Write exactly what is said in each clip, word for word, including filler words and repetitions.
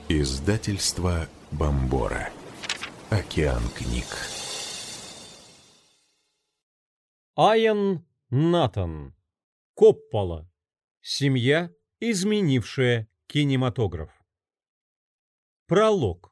Издательство Бомбора. Океан книг. Айан Натан. Коппола. Семья, изменившая кинематограф. Пролог.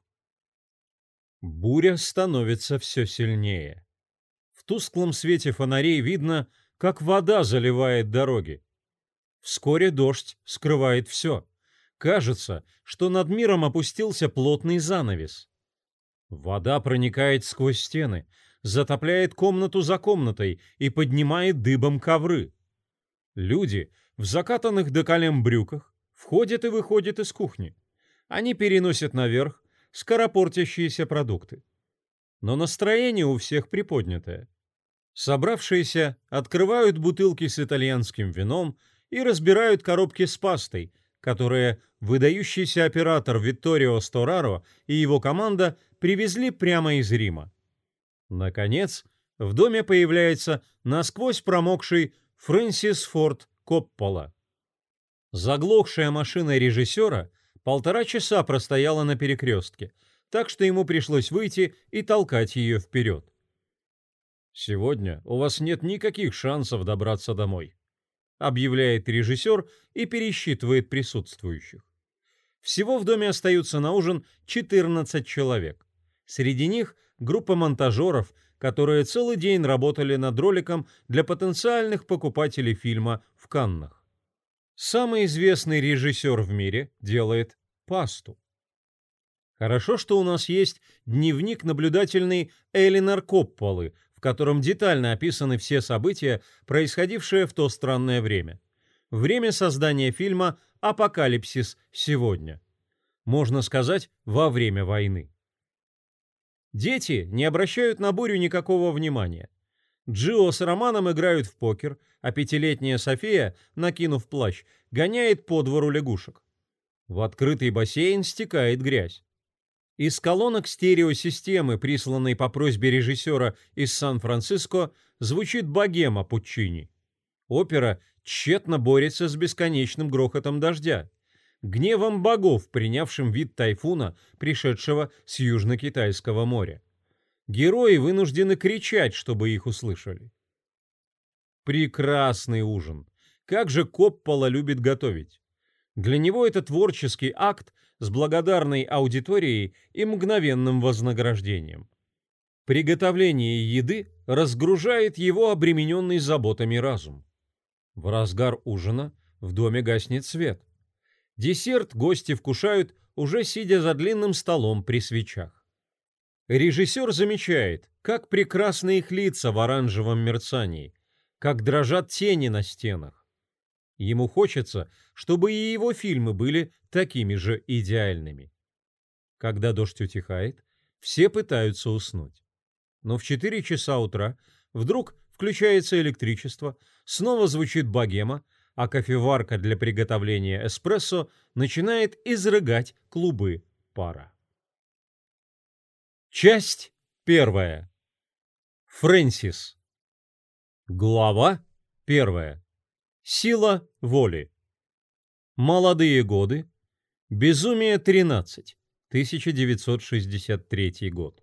Буря становится все сильнее. В тусклом свете фонарей видно, как вода заливает дороги. Вскоре дождь скрывает все. Кажется, что над миром опустился плотный занавес. Вода проникает сквозь стены, затопляет комнату за комнатой и поднимает дыбом ковры. Люди в закатанных до колен брюках входят и выходят из кухни. Они переносят наверх скоропортящиеся продукты. Но настроение у всех приподнятое. Собравшиеся открывают бутылки с итальянским вином и разбирают коробки с пастой, которые выдающийся оператор Витторио Стораро и его команда привезли прямо из Рима. Наконец, в доме появляется насквозь промокший Фрэнсис Форд Коппола. Заглохшая машина режиссера полтора часа простояла на перекрестке, так что ему пришлось выйти и толкать ее вперед. «Сегодня у вас нет никаких шансов добраться домой», — объявляет режиссер и пересчитывает присутствующих. Всего в доме остаются на ужин четырнадцать человек. Среди них группа монтажеров, которые целый день работали над роликом для потенциальных покупателей фильма в Каннах. Самый известный режиссер в мире делает пасту. Хорошо, что у нас есть дневник наблюдательный Элинор Копполы, в котором детально описаны все события, происходившие в то странное время. Время создания фильма «Апокалипсис сегодня». Можно сказать, во время войны. Дети не обращают на бурю никакого внимания. Джио с Романом играют в покер, а пятилетняя София, накинув плащ, гоняет по двору лягушек. В открытый бассейн стекает грязь. Из колонок стереосистемы, присланной по просьбе режиссера из Сан-Франциско, звучит богема Пуччини. Опера тщетно борется с бесконечным грохотом дождя, гневом богов, принявшим вид тайфуна, пришедшего с Южно-Китайского моря. Герои вынуждены кричать, чтобы их услышали. Прекрасный ужин. Как же Коппола любит готовить. Для него это творческий акт с благодарной аудиторией и мгновенным вознаграждением. Приготовление еды разгружает его обремененный заботами разум. В разгар ужина в доме гаснет свет. Десерт гости вкушают, уже сидя за длинным столом при свечах. Режиссер замечает, как прекрасны их лица в оранжевом мерцании, как дрожат тени на стенах. Ему хочется, чтобы и его фильмы были такими же идеальными. Когда дождь утихает, все пытаются уснуть. Но в четыре часа утра вдруг включается электричество, снова звучит богема, а кофеварка для приготовления эспрессо начинает изрыгать клубы пара. Часть первая. Фрэнсис. Глава первая. Сила воли. Молодые годы. Безумие тринадцать. тысяча девятьсот шестьдесят третий год.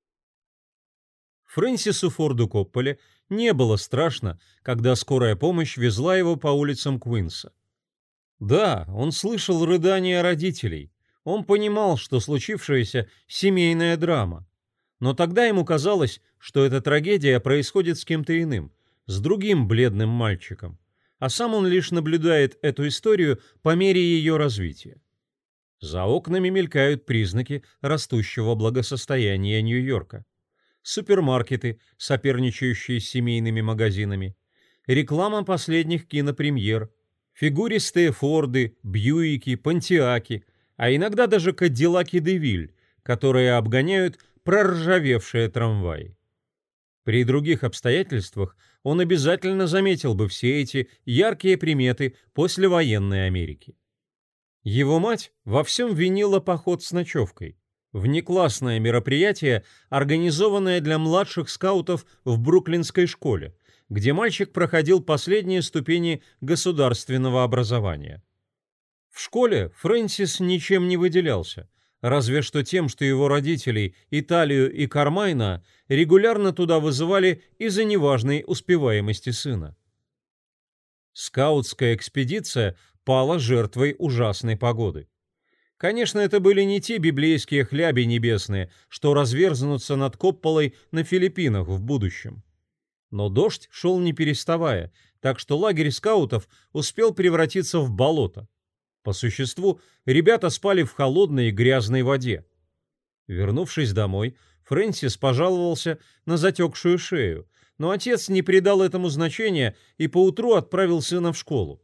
Фрэнсису Форду Копполе не было страшно, когда скорая помощь везла его по улицам Квинса. Да, он слышал рыдания родителей. Он понимал, что случившаяся семейная драма. Но тогда ему казалось, что эта трагедия происходит с кем-то иным, с другим бледным мальчиком, а сам он лишь наблюдает эту историю по мере ее развития. За окнами мелькают признаки растущего благосостояния Нью-Йорка. Супермаркеты, соперничающие с семейными магазинами, реклама последних кинопремьер, фигуристые Форды, Бьюики, Понтиаки, а иногда даже Кадиллаки Девиль, которые обгоняют проржавевшие трамваи. При других обстоятельствах он обязательно заметил бы все эти яркие приметы послевоенной Америки. Его мать во всем винила поход с ночевкой, внеклассное мероприятие, организованное для младших скаутов в бруклинской школе, где мальчик проходил последние ступени государственного образования. В школе Фрэнсис ничем не выделялся, разве что тем, что его родителей, Италию и Кармайна, регулярно туда вызывали из-за неважной успеваемости сына. Скаутская экспедиция пала жертвой ужасной погоды. Конечно, это были не те библейские хляби небесные, что разверзнутся над Копполой на Филиппинах в будущем. Но дождь шел не переставая, так что лагерь скаутов успел превратиться в болото. По существу, ребята спали в холодной и грязной воде. Вернувшись домой, Фрэнсис пожаловался на затекшую шею, но отец не придал этому значения и поутру отправил сына в школу.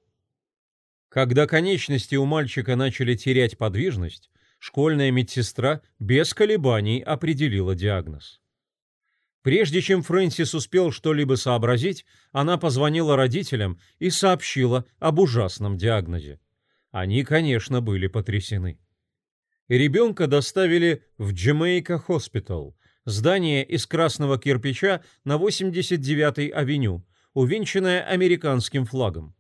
Когда конечности у мальчика начали терять подвижность, школьная медсестра без колебаний определила диагноз. Прежде чем Фрэнсис успел что-либо сообразить, она позвонила родителям и сообщила об ужасном диагнозе. Они, конечно, были потрясены. Ребенка доставили в Джамейка Хоспитал, здание из красного кирпича на восемьдесят девятой авеню, увенчанное американским флагом.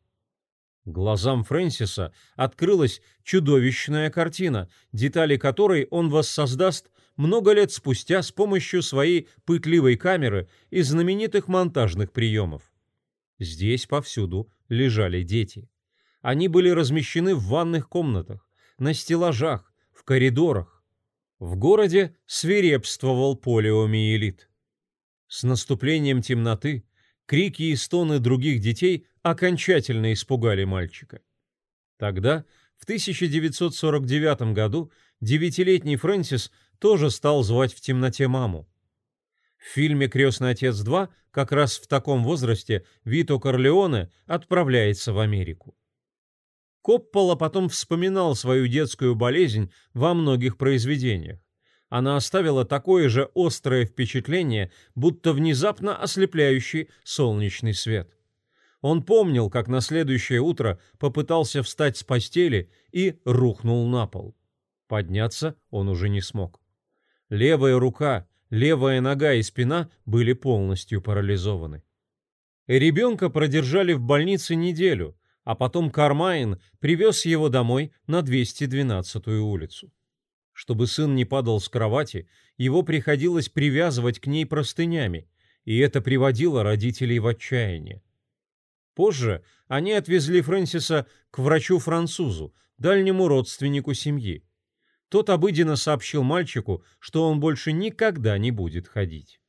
Глазам Фрэнсиса открылась чудовищная картина, детали которой он воссоздаст много лет спустя с помощью своей пытливой камеры и знаменитых монтажных приемов. Здесь повсюду лежали дети. Они были размещены в ванных комнатах, на стеллажах, в коридорах. В городе свирепствовал полиомиелит. С наступлением темноты крики и стоны других детей окончательно испугали мальчика. Тогда, в тысяча девятьсот сорок девятом году, девятилетний Фрэнсис тоже стал звать в темноте маму. В фильме «Крестный отец два» как раз в таком возрасте Вито Корлеоне отправляется в Америку. Коппола потом вспоминал свою детскую болезнь во многих произведениях. Она оставила такое же острое впечатление, будто внезапно ослепляющий солнечный свет. Он помнил, как на следующее утро попытался встать с постели и рухнул на пол. Подняться он уже не смог. Левая рука, левая нога и спина были полностью парализованы. Ребенка продержали в больнице неделю, а потом Кармайн привез его домой на двести двенадцатую улицу. Чтобы сын не падал с кровати, его приходилось привязывать к ней простынями, и это приводило родителей в отчаяние. Позже они отвезли Фрэнсиса к врачу-французу, дальнему родственнику семьи. Тот обыденно сообщил мальчику, что он больше никогда не будет ходить.